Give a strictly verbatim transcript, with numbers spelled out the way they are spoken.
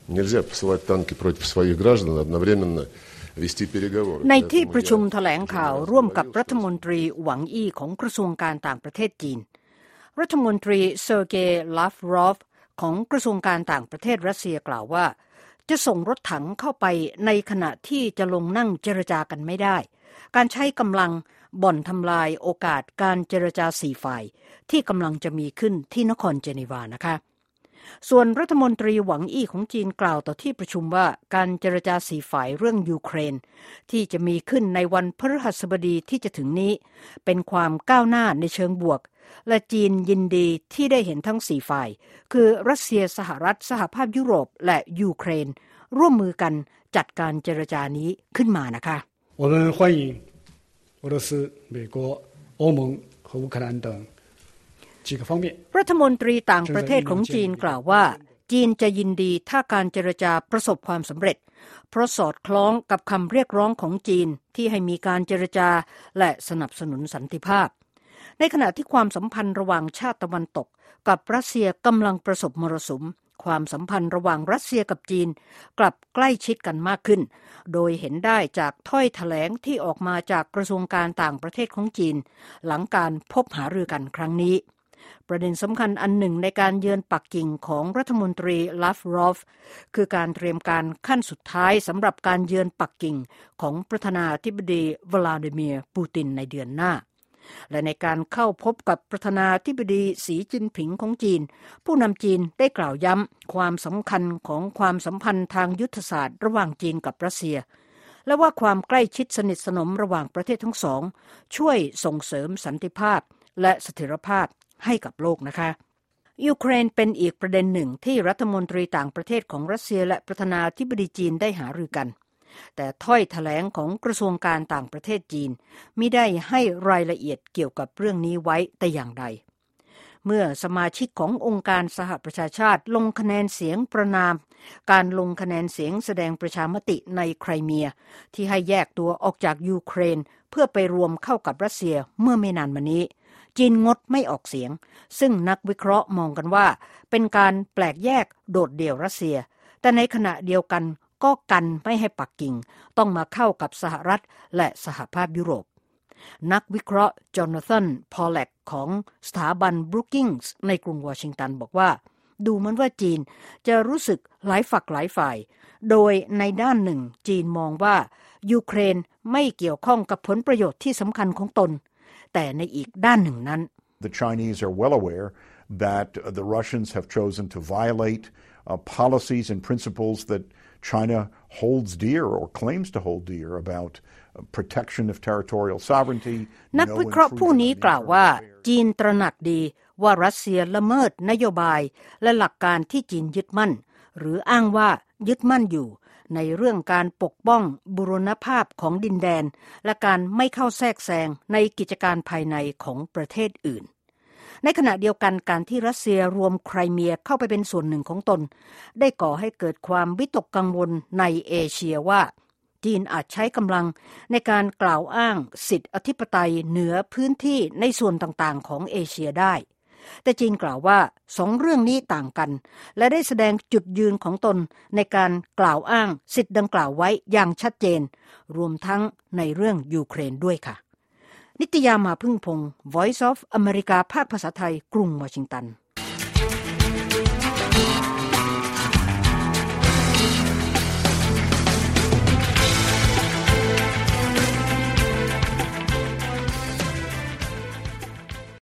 Нельзя посылать танки против своих граждан одновременно вести переговоры. ในที่ประชุมแถลงข่าวร่วมกับรัฐมนตรีหวังอี้ของกระทรวงการต่างประเทศจีนรัฐมนตรีเซอร์เกย์ ลาฟรอฟของกระทรวงการต่างประเทศรัสเซียกล่าวว่าจะส่งรถถังเข้าไปในขณะที่จะลงนั่งเจรจากันไม่ได้การใช้กำลังบ่อนทำลายโอกาสการเจรจาสี่ฝ่ายที่กำลังจะมีขึ้นที่นครเจนีวานะคะส่วนรัฐมนตรีหวังอี้ของจีนกล่าวต่อที่ประชุมว่าการเจรจาสี่ฝ่ายเรื่องยูเครนที่จะมีขึ้นในวันพฤหัสบดีที่จะถึงนี้เป็นความก้าวหน้าในเชิงบวกและจีนยินดีที่ได้เห็นทั้งสี่ฝ่ายคือรัสเซียสหรัฐสหภาพยุโรปและยูเครนร่วมมือกันจัดการเจรจานี้ขึ้นมานะคะ我们欢迎俄罗斯、美国、欧盟和乌克兰等รัฐมนตรีต่างประเทศของจีนกล่าวว่าจีนจะยินดีถ้าการเจรจาประสบความสำเร็จเพราะสอดคล้องกับคำเรียกร้องของจีนที่ให้มีการเจรจาและสนับสนุนสันติภาพในขณะที่ความสัมพันธ์ระหว่างชาติตะวันตกกับรัสเซียกำลังประสบมรสุมความสัมพันธ์ระหว่างรัสเซียกับจีนกลับใกล้ชิดกันมากขึ้นโดยเห็นได้จากถ้อยแถลงที่ออกมาจากกระทรวงการต่างประเทศของจีนหลังการพบหารือกันครั้งนี้ประเด็นสำคัญอันหนึ่งในการเยือนปักกิ่งของรัฐมนตรีลาฟรอฟคือการเตรียมการขั้นสุดท้ายสำหรับการเยือนปักกิ่งของประธานาธิบดีวลาดิเมียร์ปูตินในเดือนหน้าและในการเข้าพบกับประธานาธิบดีสีจิ้นผิงของจีนผู้นำจีนได้กล่าวย้ำความสำคัญของความสัมพันธ์ทางยุทธศาสตร์ระหว่างจีนกับรัสเซียและว่าความใกล้ชิดสนิทสนมระหว่างประเทศทั้งสองช่วยส่งเสริมสันติภาพและเสถียรภาพให้กับโลกนะคะยูเครนเป็นอีกประเด็นหนึ่งที่รัฐมนตรีต่างประเทศของรัสเซียและประธานาธิบดีจีนได้หารือกันแต่ถ้อยแถลงของกระทรวงการต่างประเทศจีนมิได้ให้รายละเอียดเกี่ยวกับเรื่องนี้ไว้แต่อย่างใดเมื่อสมาชิกขององค์การสหประชาชาติลงคะแนนเสียงประณามการลงคะแนนเสียงแสดงประชามติในไครเมียที่ให้แยกตัวออกจากยูเครนเพื่อไปรวมเข้ากับรัสเซียเมื่อไม่นานมานี้จีนงดไม่ออกเสียงซึ่งนักวิเคราะห์มองกันว่าเป็นการแปลกแยกโดดเดี่ยวรัสเซียแต่ในขณะเดียวกันก็กันไม่ให้ปักกิ่งต้องมาเข้ากับสหรัฐและสหภาพยุโรปนักวิเคราะห์จอนาธานพอลแลกของสถาบันบรูกิงส์ในกรุงวอชิงตันบอกว่าดูเหมือนว่าจีนจะรู้สึกหลายฝักหลายฝ่ายโดยในด้านหนึ่งจีนมองว่ายูเครนไม่เกี่ยวข้องกับผลประโยชน์ที่สำคัญของตนแต่ในอีกด้านหนึ่งนั้น The Chinese are well aware that the Russians have chosen to violate uh, policies and principles that China holds dear or claims to hold dear about protection of territorial sovereignty นักวิเคราะห์ผู้นี้กล่าวว่าจีนตระหนักดีว่ารัสเซียละเมิดนโยบายและหลักการที่จีนยึดมั่นหรืออ้างว่ายึดมั่นอยู่ในเรื่องการปกป้องบูรณภาพของดินแดนและการไม่เข้าแทรกแซงในกิจการภายในของประเทศอื่นในขณะเดียวกันการที่รัสเซียรวมไครเมียเข้าไปเป็นส่วนหนึ่งของตนได้ก่อให้เกิดความวิตกกังวลในเอเชียว่าจีนอาจใช้กำลังในการกล่าวอ้างสิทธิอธิปไตยเหนือพื้นที่ในส่วนต่างๆของเอเชียได้แต่จีนกล่าวว่าสองเรื่องนี้ต่างกันและได้แสดงจุดยืนของตนในการกล่าวอ้างสิทธิดังกล่าวไว้อย่างชัดเจนรวมทั้งในเรื่องยูเครนด้วยค่ะนิตยามาพึ่งพงศ์ Voice of America ภาคภาษาไทยกรุงวอชิงตัน